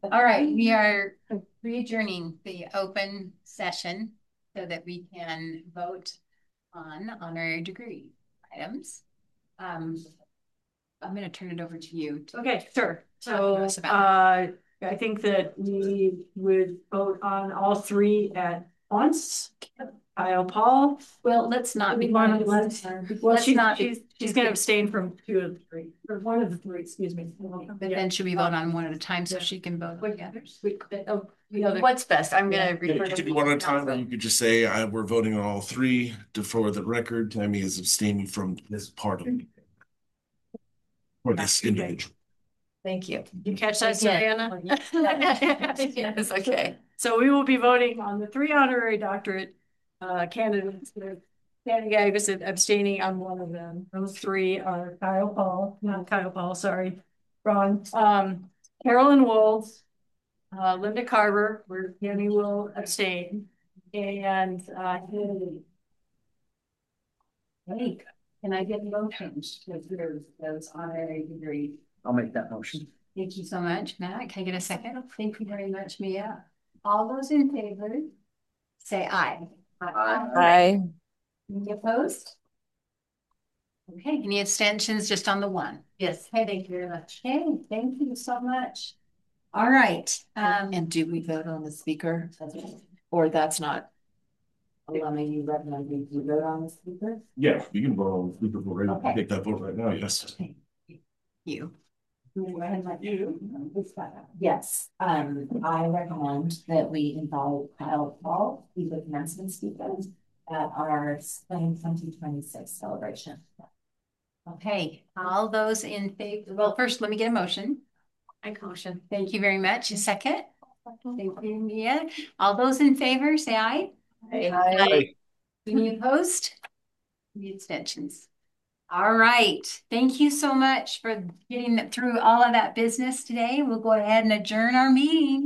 All right, we are re-adjourning the open session so that we can vote on honorary degree items. I'm going to turn it over to you. Okay, sure. Talk to us about I think that we would vote on all three at once. Kyle, Paul. Well, let's not be. Well, Let's not she's going to abstain from two of the three, or one of the three, excuse me. But then should we vote on one at a time so she can vote on the others? What's best? I'm going to Yeah, refer you to could do one at a time, or you could just say, we're voting on all three. For the record, Tammy is abstaining from this part of it. Or this individual. Thank you. You catch that, Savannah? Yes, okay. So we will be voting on the three honorary doctorate candidates. Danny Gag is abstaining on one of them. Those three are not Kyle Paul, sorry, Ron. Carolyn Wolves, Linda Carver, where Tammy will abstain, and Hey, can I get motions to approve those honorary degrees? I'll make that motion. Thank you so much, Matt. Can I get a second? Thank you very much, Mia. All those in favor, say aye. Aye. Any opposed? Okay, any abstentions just on the one? yes. Okay, thank you very much. Okay, thank you so much. All right. And do we vote on the speaker? Or that's not? Well, I mean, you recommend we vote on the speaker? Yeah, you can vote on the vote right. Okay. Take that vote right now. Yes. You. Go ahead and let you. Yes, I recommend that we invite Kyle Paul, he's a commencement speaker at our spring 2026 celebration. Okay, all those in favor. Well, first, let me get a motion. I motion. Thank you very much. A second. Thank you, Mia. All those in favor, say aye. Aye. Any opposed? Any abstentions? All right. Thank you so much for getting through all of that business today. We'll go ahead and adjourn our meeting.